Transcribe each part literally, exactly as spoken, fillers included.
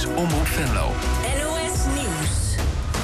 is Omroep Venlo. N O S Nieuws.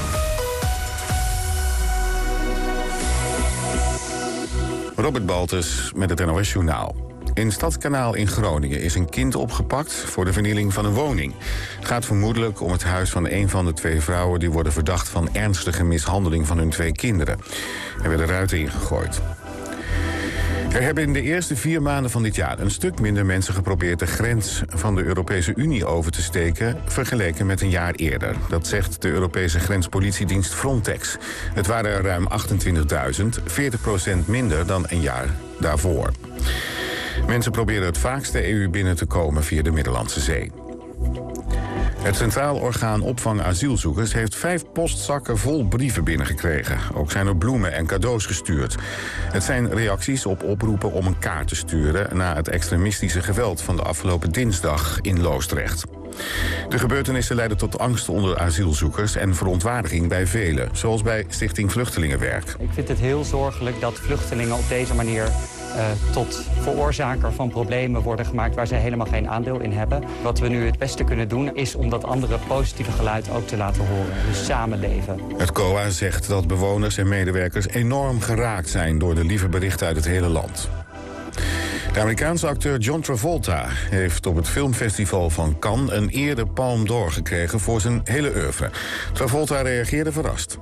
Robert Baltus met het N O S Journaal. In Stadskanaal in Groningen is een kind opgepakt voor de vernieling van een woning. Het gaat vermoedelijk om het huis van een van de twee vrouwen die worden verdacht van ernstige mishandeling van hun twee kinderen. Er werden ruiten ingegooid. Er hebben in de eerste vier maanden van dit jaar een stuk minder mensen geprobeerd de grens van de Europese Unie over te steken vergeleken met een jaar eerder. Dat zegt de Europese grenspolitiedienst Frontex. Het waren er ruim achtentwintigduizend, veertig procent minder dan een jaar daarvoor. Mensen proberen het vaakst de E U binnen te komen via de Middellandse Zee. Het Centraal Orgaan Opvang Asielzoekers heeft vijf postzakken vol brieven binnengekregen. Ook zijn er bloemen en cadeaus gestuurd. Het zijn reacties op oproepen om een kaart te sturen na het extremistische geweld van de afgelopen dinsdag in Loosdrecht. De gebeurtenissen leidden tot angst onder asielzoekers en verontwaardiging bij velen, zoals bij Stichting Vluchtelingenwerk. Ik vind het heel zorgelijk dat vluchtelingen op deze manier uh, tot veroorzaker van problemen worden gemaakt waar ze helemaal geen aandeel in hebben. Wat we nu het beste kunnen doen is om dat andere positieve geluid ook te laten horen. Dus samenleven. Het C O A zegt dat bewoners en medewerkers enorm geraakt zijn door de lieve berichten uit het hele land. De Amerikaanse acteur John Travolta heeft op het filmfestival van Cannes een eerde Palme d'Or gekregen voor zijn hele oeuvre. Travolta reageerde verrast.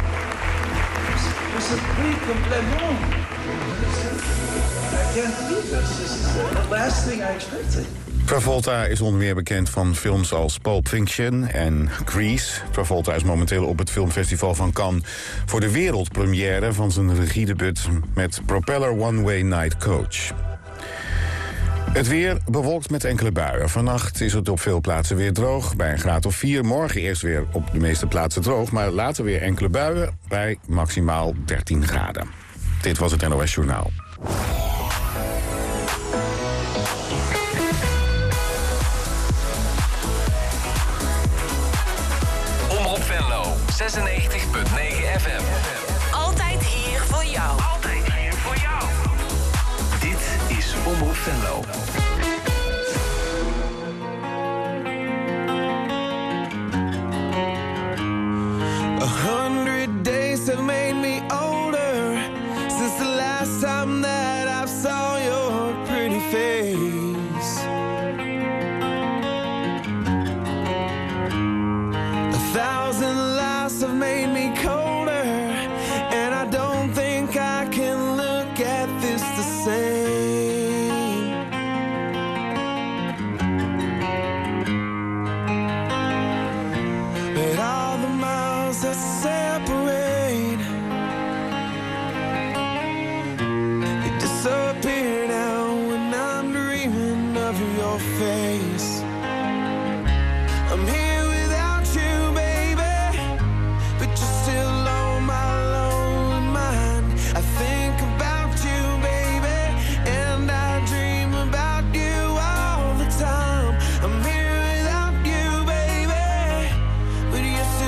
Travolta is onder meer bekend van films als Pulp Fiction en Grease. Travolta is momenteel op het filmfestival van Cannes voor de wereldpremière van zijn regiedebuut met Propeller One Way Night Coach. Het weer bewolkt met enkele buien. Vannacht is het op veel plaatsen weer droog, bij een graad of vier. Morgen eerst weer op de meeste plaatsen droog, maar later weer enkele buien bij maximaal dertien graden. Dit was het N O S Journaal. Omroep Venlo, zesennegentig komma negen F M. Altijd hier voor jou. Altijd hier voor jou. Dit is Omroep Venlo. A hundred days have made me older since the last time that I saw your pretty face. A thousand lives have made me colder, and I don't think I can look at this the same. But all the miles that separate, they disappear now when I'm dreaming of your face. I'm here without you, baby, but you're still on my lonely mind. I think about you, baby, and I dream about you all the time. I'm here without you, baby, but you're still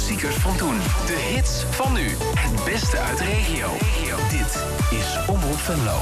klassiekers van toen. De hits van nu. Het beste uit de regio. Dit is Omroep Venlo.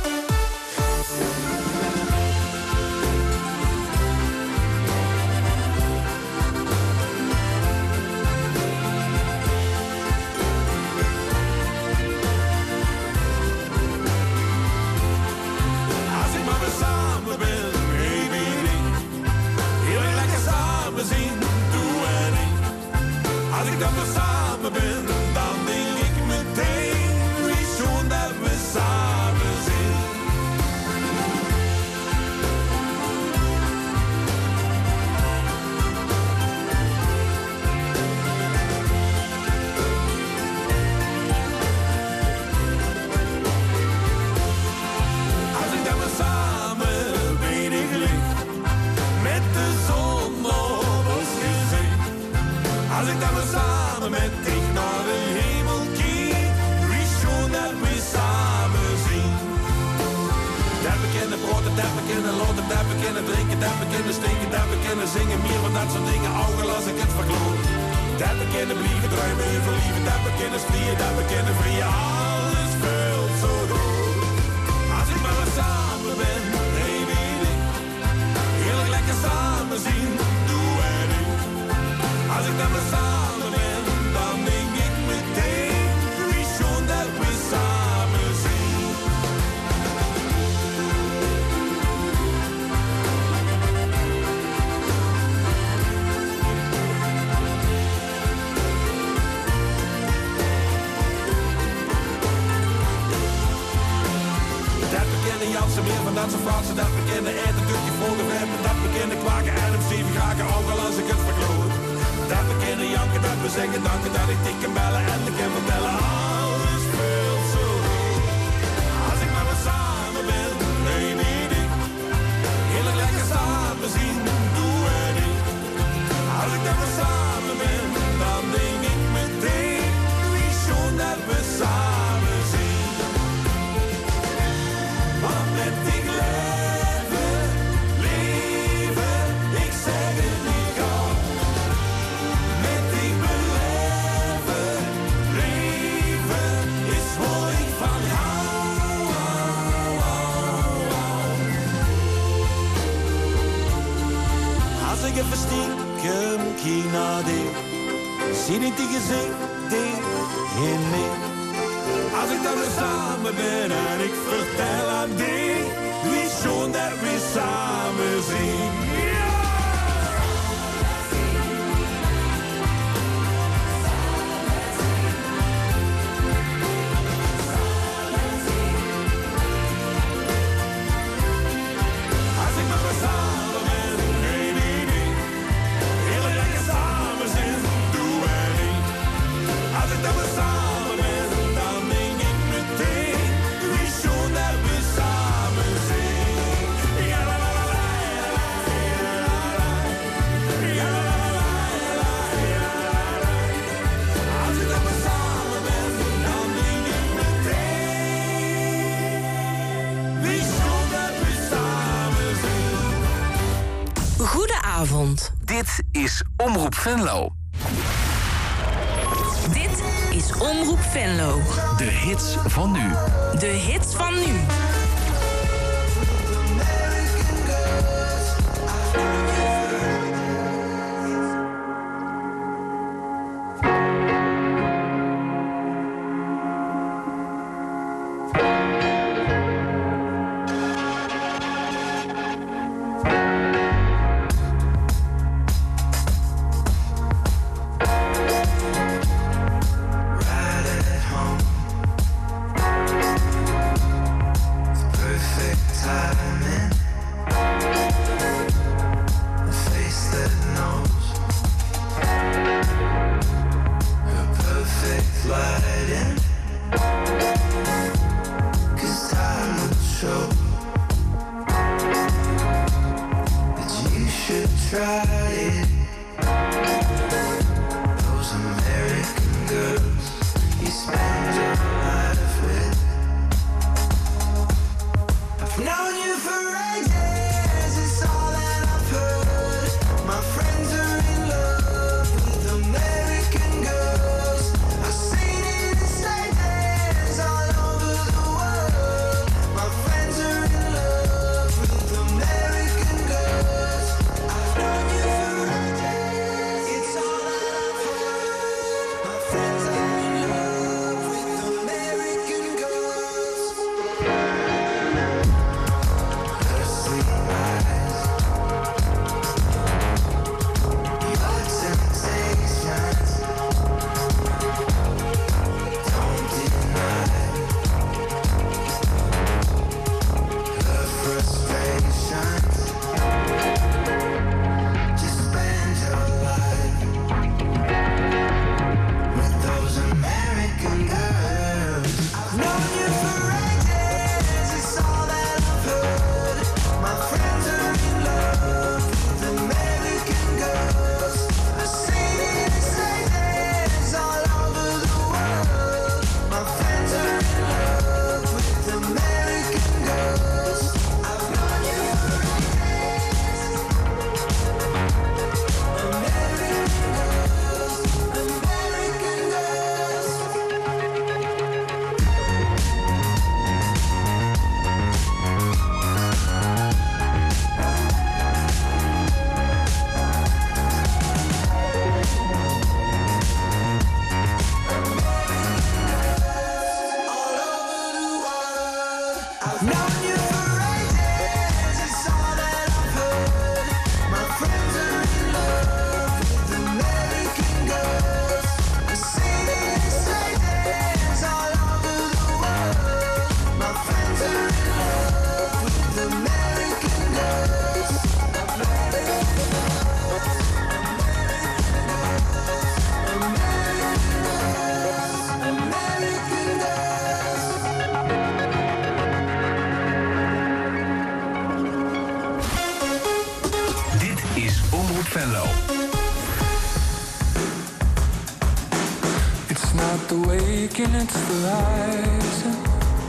Dit is Omroep Venlo. Dit is Omroep Venlo. De hits van nu. De hits van nu. American Venlo. It's not the waking, it's the rising.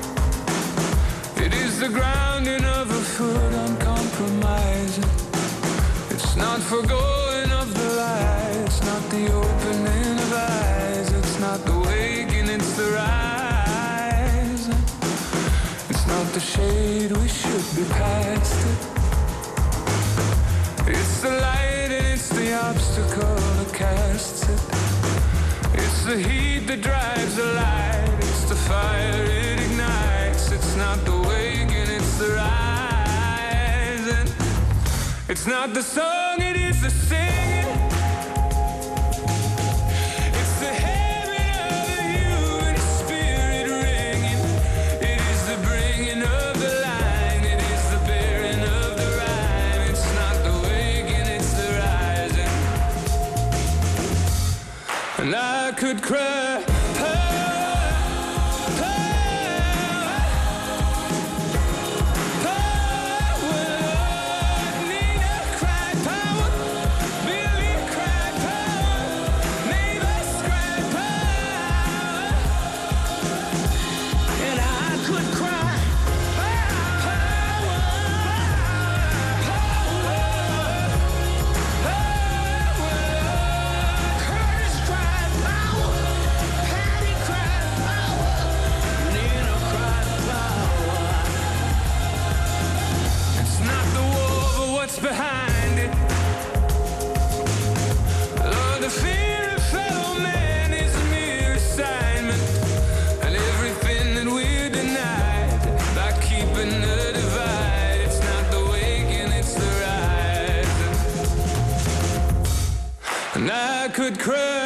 It is the grounding of a foot uncompromising. It's not forgoing of the light. It's not the opening of eyes. It's not the waking, it's the rising. It's not the shade, we should be past it. It's the light and it's the obstacle that casts it. It's the heat that drives the light. It's the fire it ignites. It's not the waking, it's the rising. It's not the song, it is the singing. It's the heaven of the human spirit ringing. It is the bringing of the line. It is the bearing of the rhyme. It's not the waking, it's the rising. And I could cry. Behind it, oh, the fear of fellow man is a mere assignment, and everything that we're denied by keeping the divide. It's not the waking, it's the rising. And I could cry.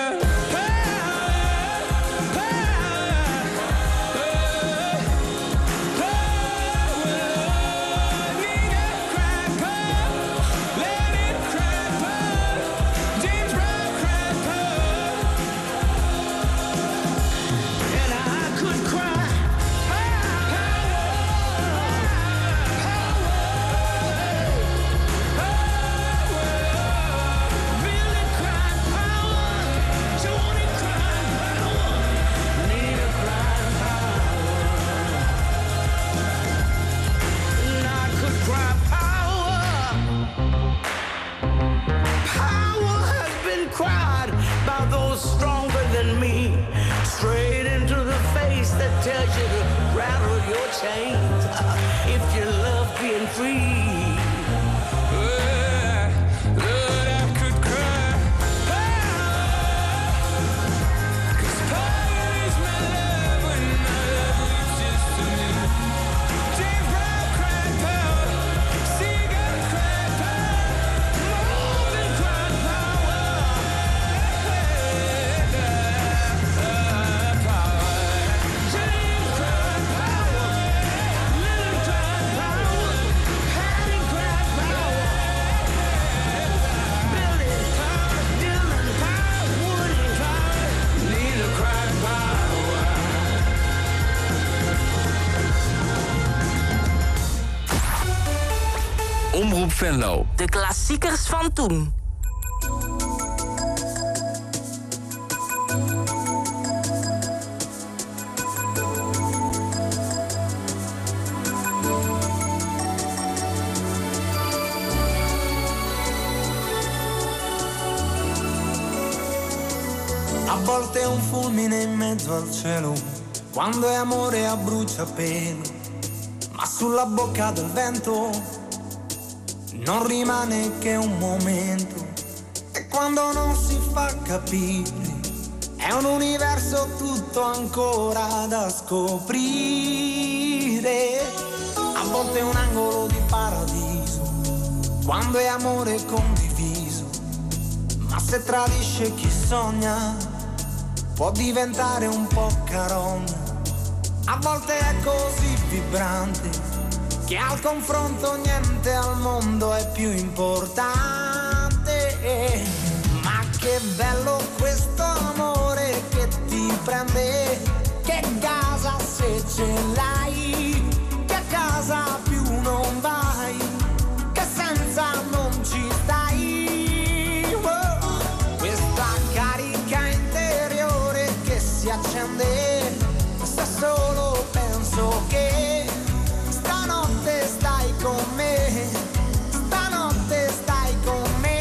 Straight into the face that tells you to rattle your chains if you love being free. Uh, Lord, I could cry. Cause power is my love when my love reaches to me. James Brown cried power. Seagull cried power. More than cried power. Omroep Venlo. De klassiekers van toen. A volte è un fulmine in mezzo al cielo, quando è amore a bruciapelo, ma sulla bocca del vento non rimane che un momento, e quando non si fa capire è un universo tutto ancora da scoprire. A volte è un angolo di paradiso, quando è amore condiviso, ma se tradisce chi sogna può diventare un po' carogna. A volte è così vibrante che al confronto niente al mondo è più importante. Ma che bello questo amore che ti prende, che gasa se ce l'hai, che a casa più non vai, che senza non ci stai. accende, se solo penso che stanotte stai con me, stanotte stai con me.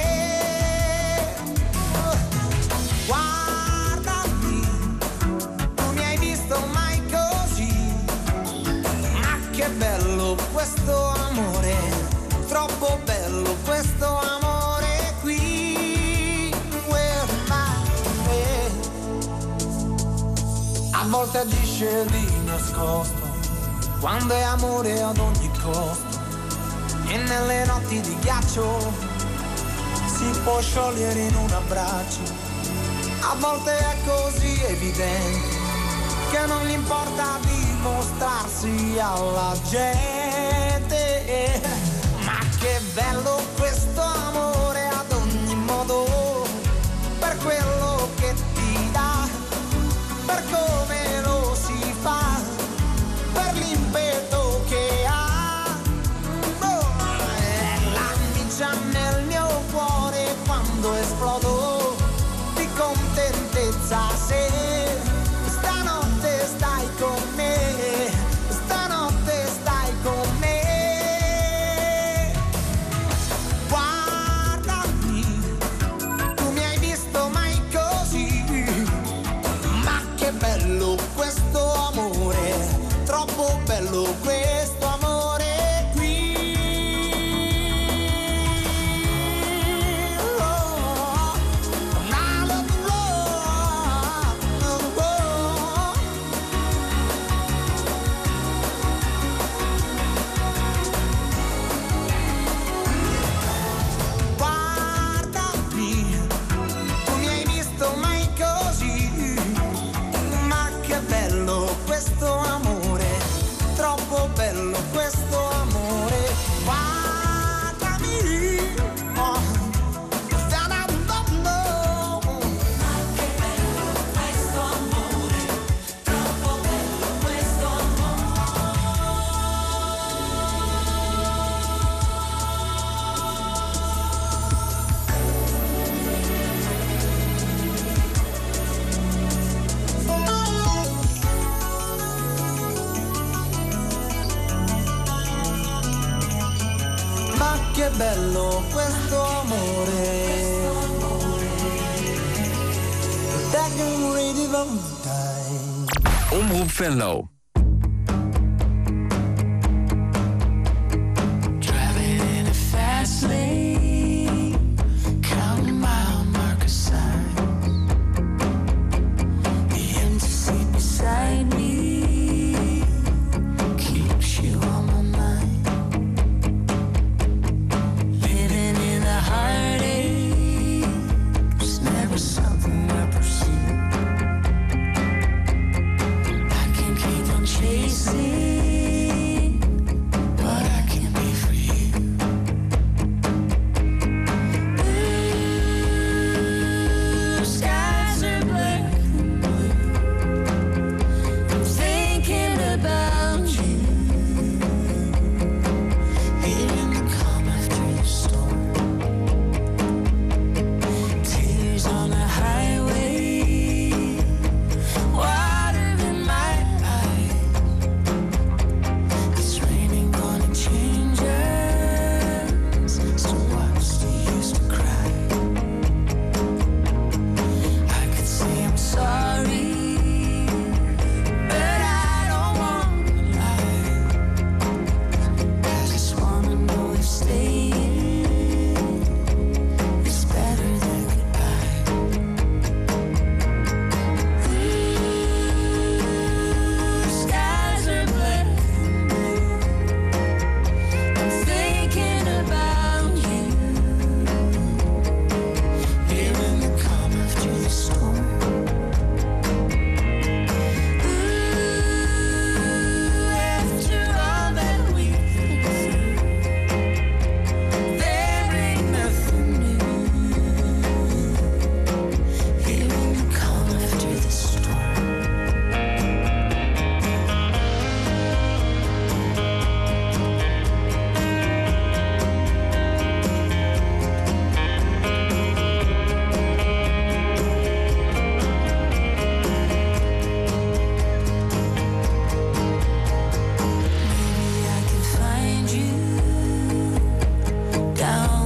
Guardami, non mi hai visto mai così, ma che bello questo amore, troppo bello questo amore qui. Where am I? A volte agisce di nascosto, quando è amore ad ogni costo, e nelle notti di ghiaccio si può sciogliere in un abbraccio. A volte è così evidente che non gli importa dimostrarsi alla gente, ma che bello questo amore ad ogni modo, per quello che ti dà, per come lo si fa, per l'impeto che ha. Oh, è l'amica nel mio cuore quando esplodo di contentezza. Se stanotte stai con me, stanotte stai con me. Guardami, tu mi hai visto mai così, ma che bello questo amore, troppo bello questo amore qui. Oh, I love you, love, oh. Guardami, tu mi hai visto mai così, ma che bello questo amore, troppo bello questo amore. Guardami, oh, da-da-da-da. Ma che bello questo amore, troppo bello questo Ma che bello questo amore. That can read it on time. Omroep Venlo. Driving in a fast lane, counting mile marker signs. The empty seat beside me keeps you on my mind. Living in a heartache was never something I pursued. I can keep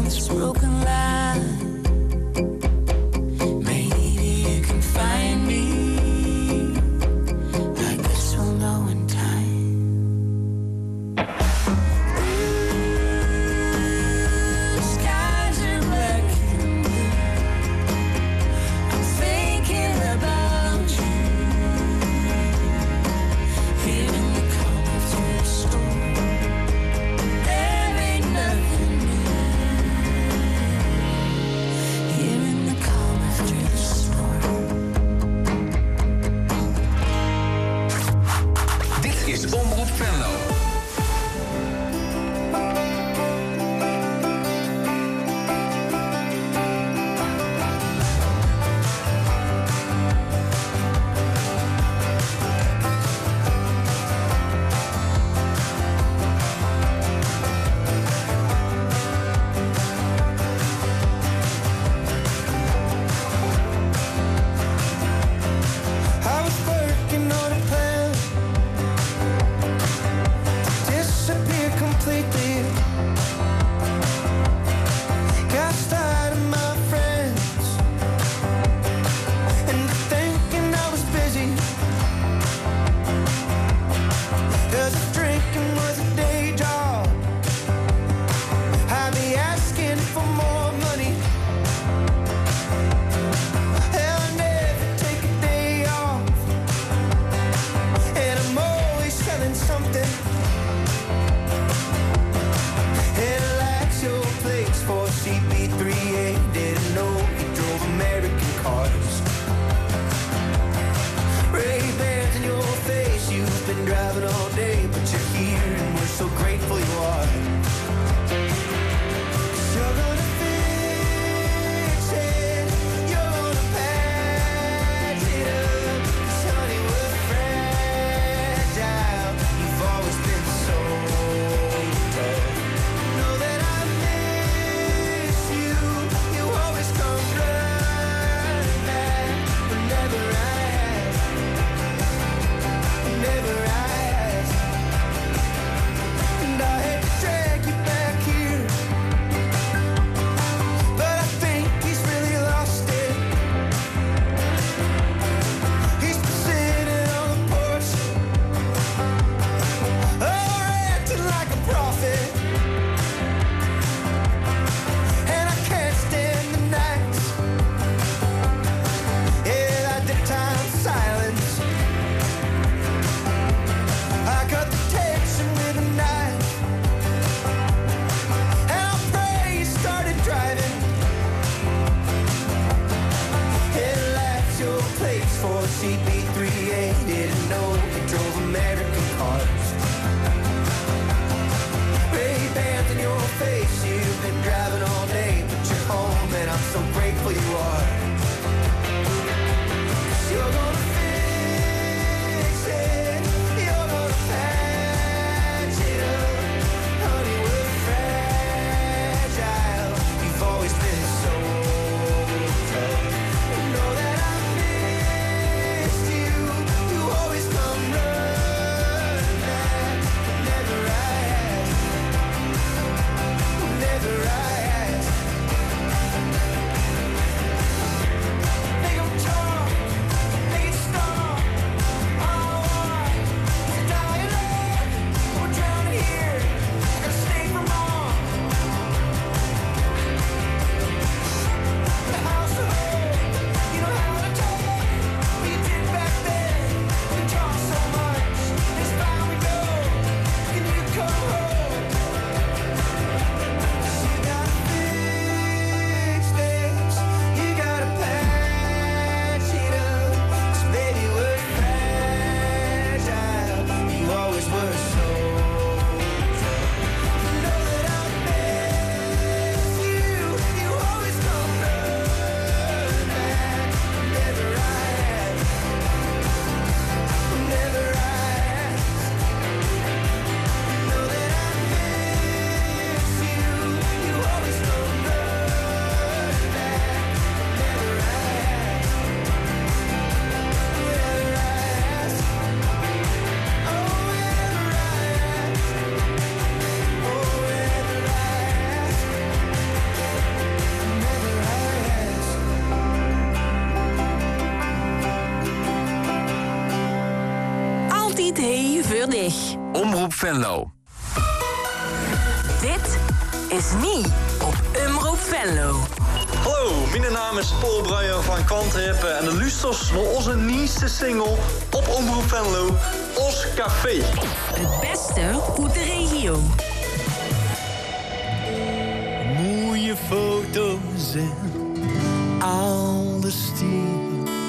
this broken line. Maybe you can find me. I guess we'll know in time. The skies are black and blue. I'm thinking about you. Here in the calm after the storm. There ain't nothing new. voor dich. Omroep Venlo. Dit is niet op Omroep Venlo. Hallo, mijn naam is Paul Bruijer van Kwantrippen en de luisters naar onze nieuwste single op Omroep Venlo, Os Café. Het beste uit de regio. Mooie foto's en oude stil.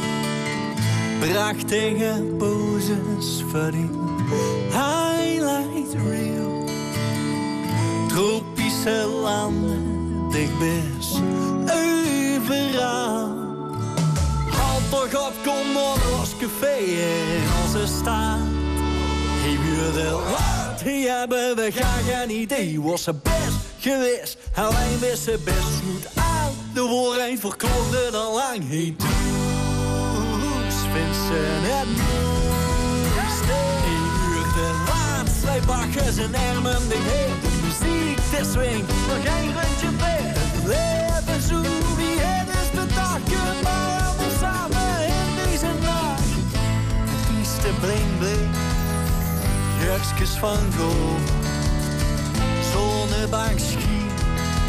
Prachtige poses voor die highlight reel. Tropische landen, dichtbij overal. Haal toch op, kom naar ons café in onze stad. Hey, buurde, wat hebben we graag een idee. Was ze best geweest, alleen wist ze best goed aan. De woorden verkonden al lang. Hey, Does, Vincent en Moes. Hey, buurde, laat, zij bakken zijn armen dicht. De muziek, de swing, nog geen rondje meer. Het leven zo wie het is bedacht. Maar allemaal samen in deze nacht. Het is de bling bling. Jurkjes van goud, zonnebank schiet,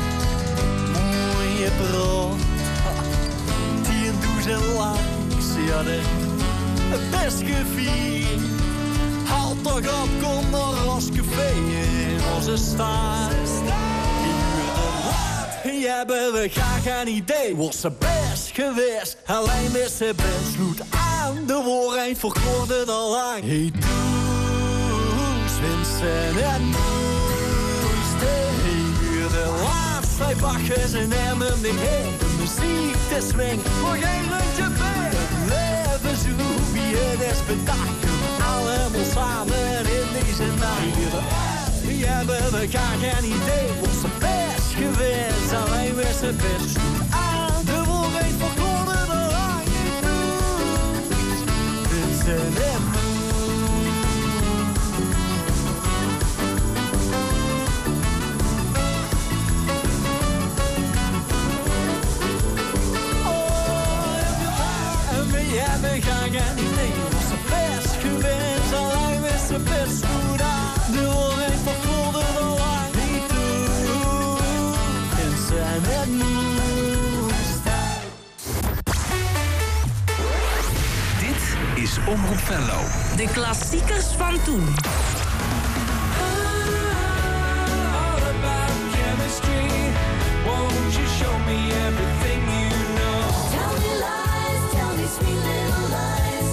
mooie brood, tien duizend langs, ja de het best gevierd. Haal toch op, kom naar ons café in onze stad. Hier hebben we graag een idee, was ze best geweest, alleen wist ze best goed aan. De woorden verkoorden al lang. Hey, Vincent en Moes. Hey, de laatste, hij bakken zijn armen dicht. De muziek, de swing, nog geen rondje bij. Het leven zo wie het is bedacht. Allemaal samen in deze nacht. Hier hebben we graag een idee. Was ze best geweest, alleen was ze best goed aan. De woorden verkoren al lang. Vincent en Moes. Ja, we gaan geen idee. Was ze best geweest, alleen wist ze best goed aan. De woorden verkoren al lang niet toe. En zijn het moest. Dit is Omroep Venlo. De klassiekers van toen. All about chemistry. Won't you show me everything you know? Tell me lies, tell me sweet little lies.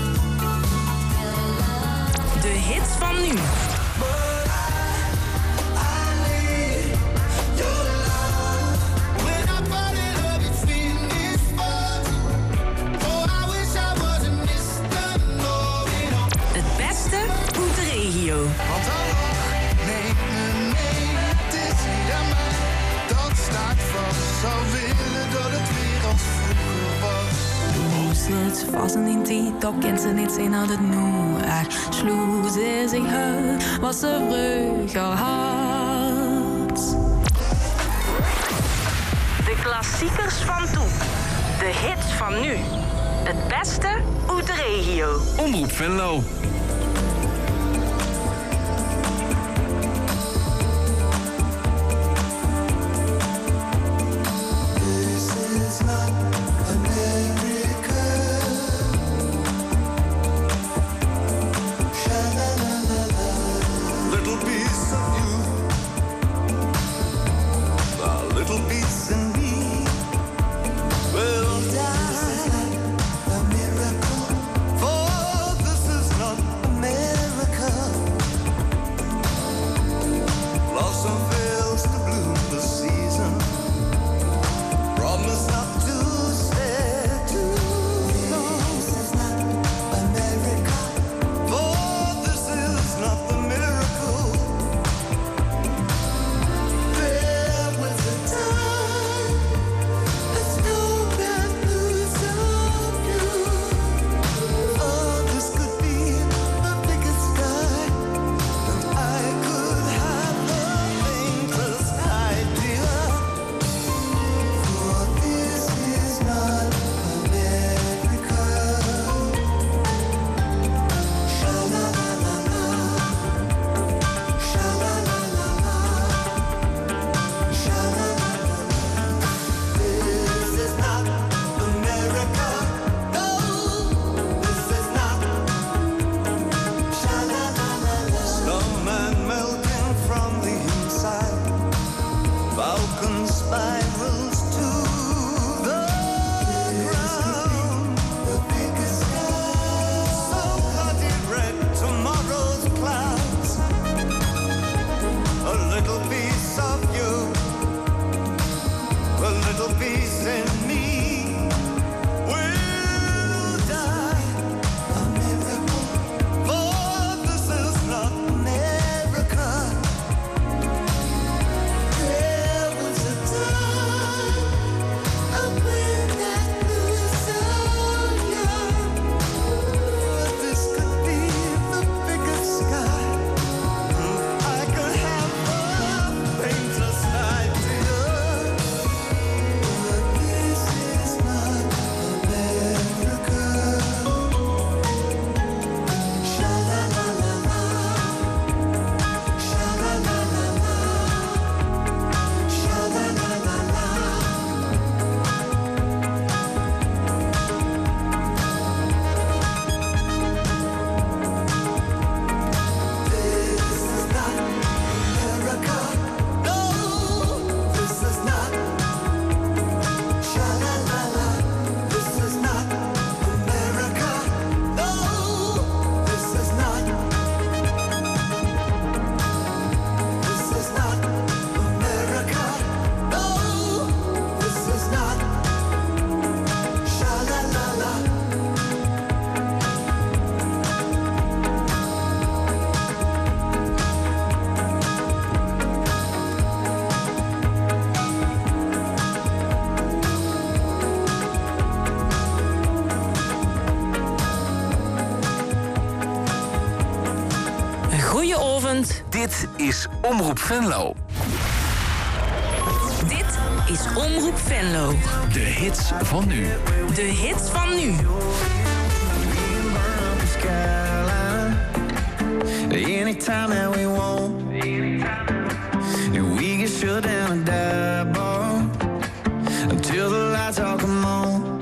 De hits van nu. Het beste uit de regio. Want Allah, nee, nee, nee, het is niet aan mij. Dat staat vast, zou willen dat het weer als vroeger was. Du sitzt frossen in die, doch kennst du nicht sehen, het nu er sloeg ze zich uit, wat ze vroeger had. De klassiekers van toen. De hits van nu. Het beste uit de regio. Omroep Venlo. Little piece of you, a little piece in me will die. A miracle, for this is not a miracle. Blossom fails to bloom this season. Promise not to stay too long. This is not a miracle, for this is not the miracle. There was a time weekend. Dit is Omroep Venlo. Dit is Omroep Venlo. De hits van nu. De hits van nu. Anytime that we want, we get shut down and die bar until the lights all come on.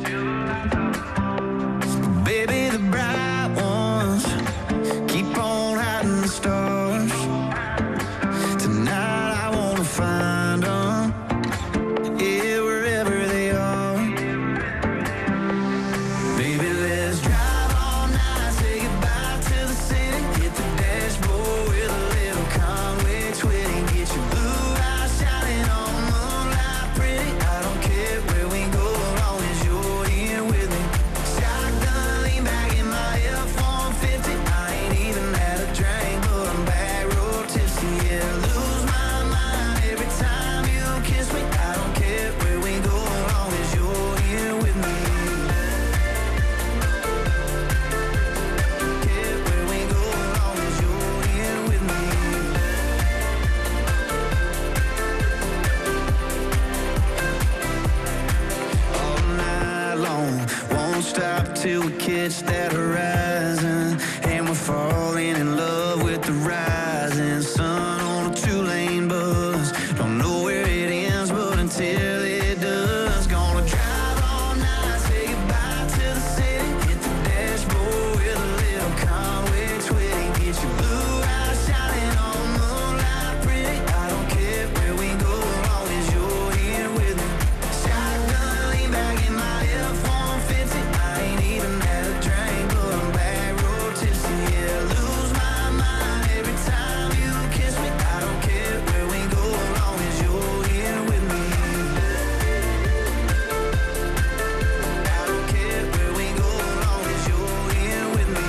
Baby, the bright ones keep on hiding the stars. Tonight I wanna find them, yeah, wherever they are. Baby, let's drive all night, say goodbye to the city, hit the dashboard with a little Conway twitty, get your blue eyes shining on the moonlight pretty. I don't care where we go, as long as you're here with me. Shotgun lean back in my F one fifty, I ain't even had a drink, but I'm back road tipsy, yeah. Lose my mind every time you kiss me. I don't care where we go, as long as you're here with me. Care where we go, as long as you're here with me. All night long, won't stop till we catch that horizon, and we're falling in love with the rising sun on a two-lane bus. Don't know where it ends, but until it does, gonna drive all night, say goodbye to the city, hit the dashboard with a little Conway twitty, get your blue eyes shining on the moonlight pretty. I don't care where we go, as long as you're here with me. Shotgun lean back in my F one fifty, I ain't even had a drink, but I'm back road tipsy, yeah. Lose my mind every time you kiss me. I don't care where we go, as long as you're here with me. I don't care where we go, as long as you're here with me.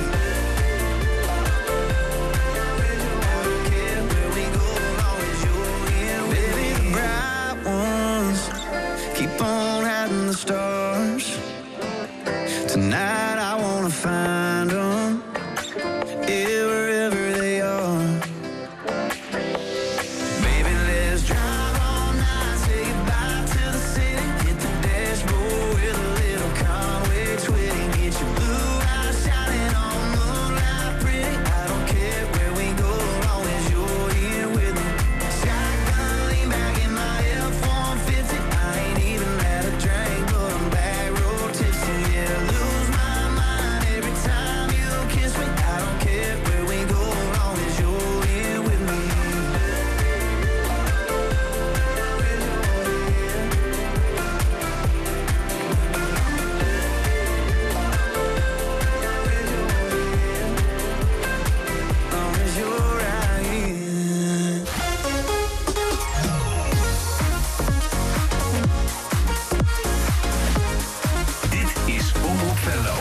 I don't care where we go, as long as you're here with me. Baby, the bright ones keep on hiding the stars. Tonight I wanna find them, yeah, wherever they are. Baby, let's drive all night, say goodbye to the city, hit the dashboard with a little Conway twitty, get your blue eyes shining on the moonlight pretty. I don't care where we go, as long as you're here with me. Shotgun lean back in my F one fifty, I ain't even had a drink, but I'm back road tipsy, yeah. Lose my mind every time you kiss me. I don't care where we go, as long as you're here with me. As long as you're right here. Dit is Omroep Venlo.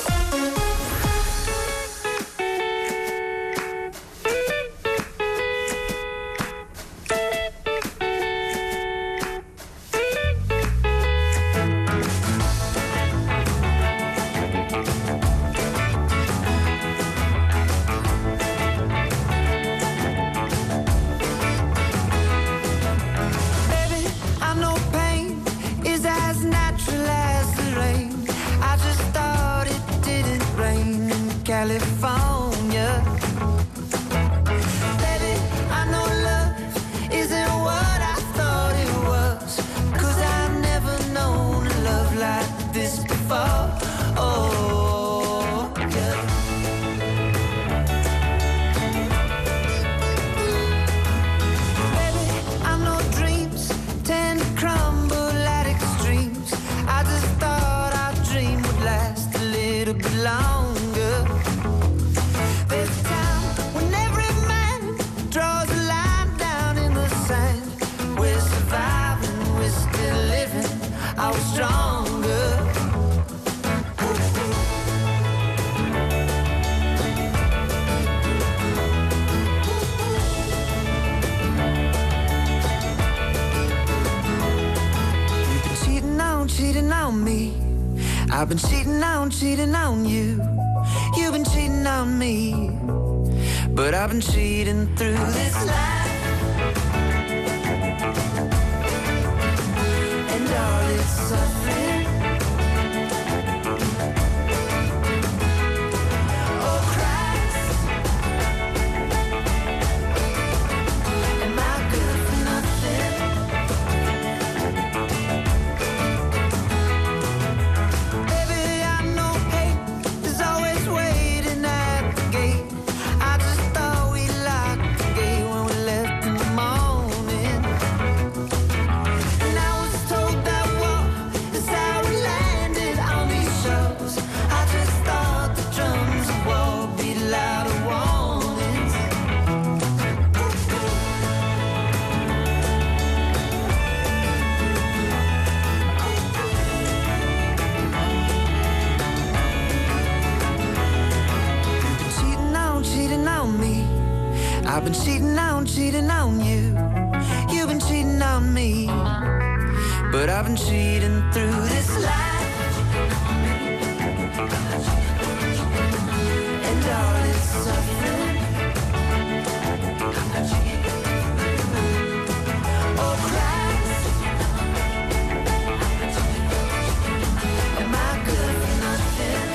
Baby, I know pain is as natural as the rain. I just thought it didn't rain in California. Baby, I know love isn't what I thought it was, 'cause I've never known a love like this before. Oh, yeah. Baby, I know dreams tend to crumble at extremes. I just thought our dream would last a little bit longer. There's a time when every man draws a line down in the sand. We're surviving, we're still living, I was stronger. You've been cheating on, cheating on me. I've been cheating on, cheating on you. You've been cheating on me. but I've been cheating through this life. And all its suffering. Oh Christ, am I good for nothing? Baby, I know hate is always waiting at the gate. I just thought we locked the gate when we left in the morning. And I was told that war is how we landed on these shores. I just thought the drums of war beat louder warnings. Cheating on, cheating on me. I've been cheating on, cheating on you. You've been cheating on me, but I've been cheating through this life. And all its suffering. Oh Christ, am I good for nothing?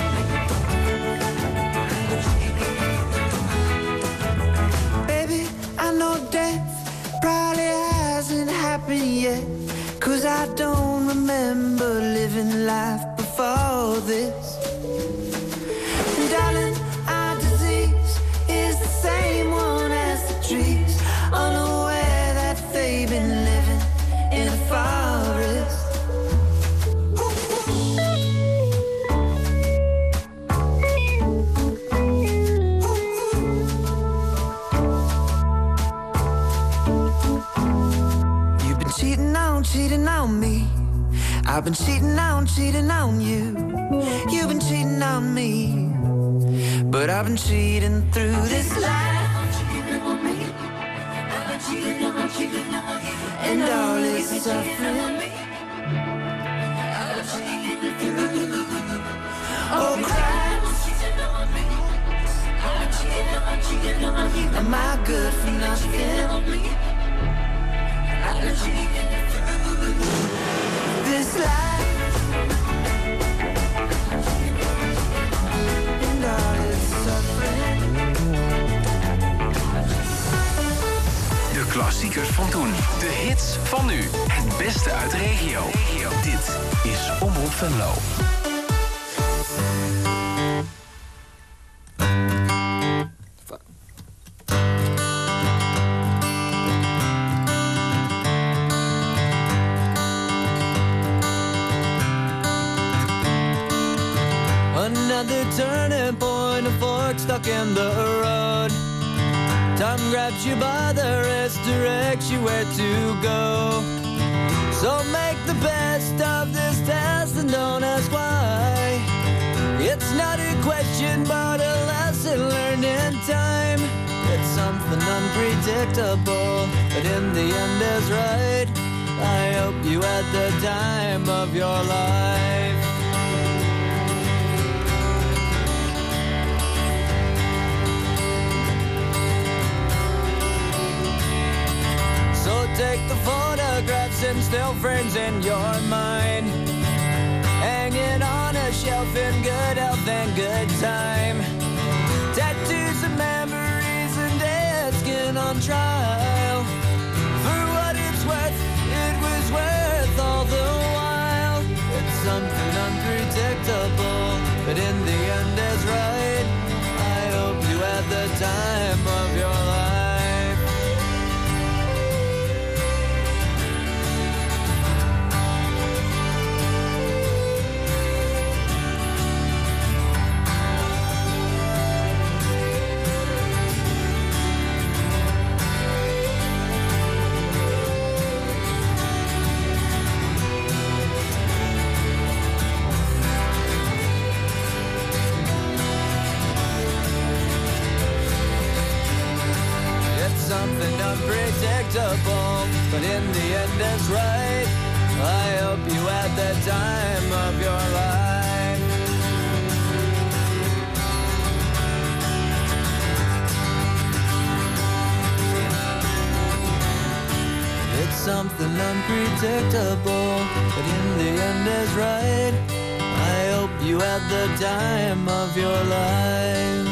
Baby, I know death probably hasn't happened yet, 'cause I don't remember living life before this. And darling, our disease is the same one as the trees, unaware that they've been living in a forest. You've been cheating on, cheating on me. I've been cheating on, cheating on you. You've been cheating on me, but I've been cheating through this life. And all its suffering. Oh Christ, am I good for nothing? This life and all its suffering. De klassiekers van toen. De hits van nu. Het beste uit de regio. Dit is Omroep Venlo. Another turning point, a fork stuck in the road. Time grabs you by the wrist, directs you where to go. So make the best of this test and don't ask why. It's not a question but a lesson learned in time. It's something unpredictable, but in the end is right. I hope you had the time of your life. So take the photographs and still frames in your mind, hanging on a shelf in good health and good time. Tattoos and memories and dead skin on trial. For what it's worth, it was worth all the while. It's something unpredictable, but in the end is right. I hope you had the time of your life. Something unpredictable, but in the end is right. I hope you had the time of your life. nothing unpredictable, but in the end is right. I hope you had the time of your life.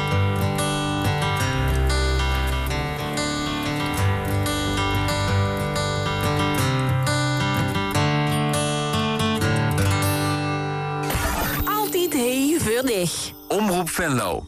Altijd hey voor dich. Omroep Venlo.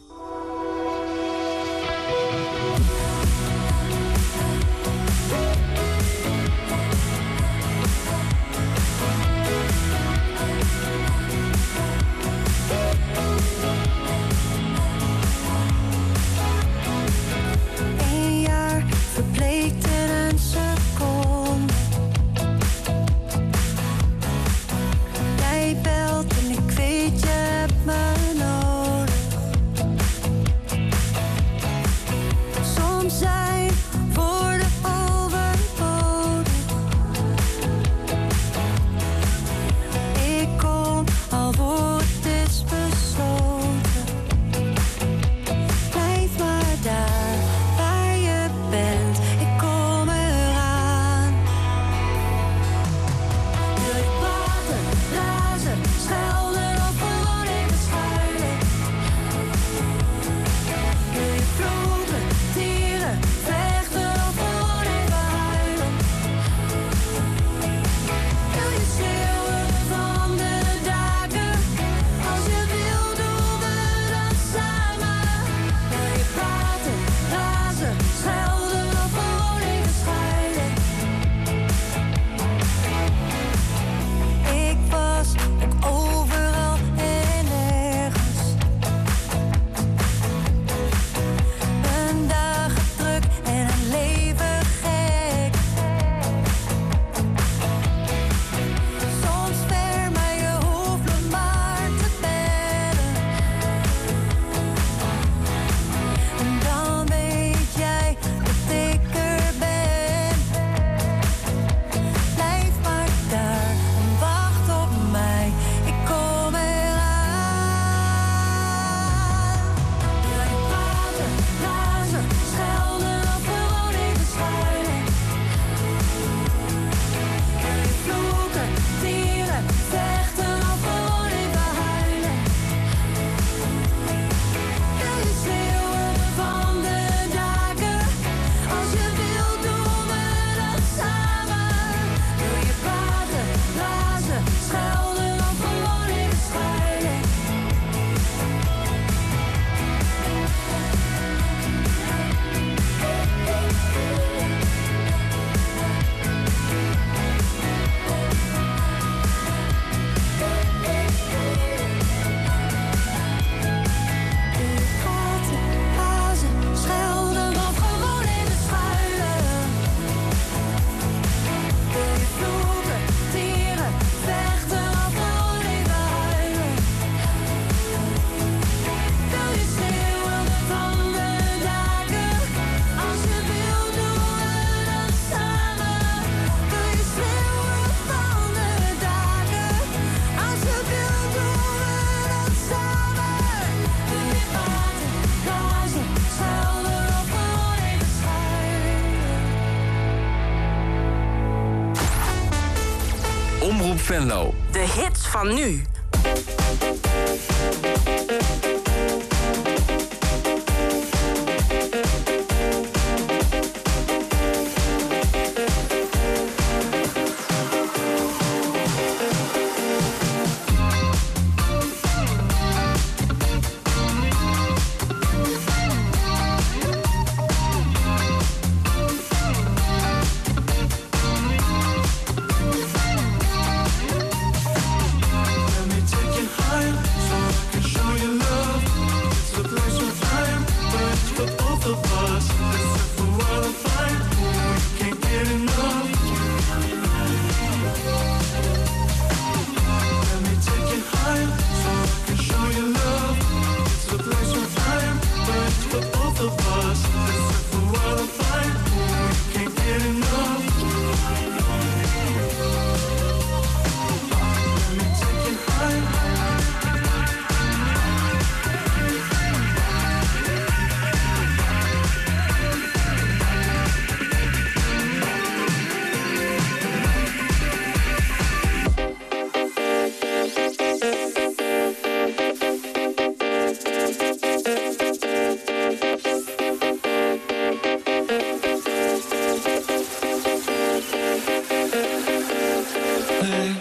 Een jaar verbleekt in een seconde. Jij belt en ik weet je hebt me nodig. Soms zijn woorden overbodig. Ik kom al voor het is besloten. Blijf maar daar waar je bent, ik kom eraan. Wil je praten, razen, schelden of gewoon even schuilen? Wil je vloeken, tieren, vechten of gewoon even huilen? Wil je schreeuwen van de daken? Als je wil doen we dat samen. Wil je praten, razen, schelden of gewoon even schuilen? Ik was ook overal en nergens. Een dagen druk en een leven gek. Soms ver, maar je hoeft me maar te bellen. En dan weet jij dat ik er ben. Blijf maar daar en wacht op mij, ik kom eraan. Wil je praten, razen, schelden of gewoon even schuilen? Wil je vloeken, tieren, vechten of gewoon even huilen? Wil je schreeuwen van de daken? Als je wil doen we dat samen. Wil je praten, razen, schelden of gewoon even schuilen? Wil je praten, razen, schelden of gewoon even schuilen? Wil je vloeken, tieren, vechten of gewoon even huilen? Wil je schreeuwen van de daken? Als je wil doen we dat samen. Wil je schreeuwen van de daken? Als je wil doen we dat samen. Wil je praten, razen, schelden of gewoon even schuilen? Omroep Venlo. De hits van nu. Let me take you higher so I can show you love. It's a place where baby.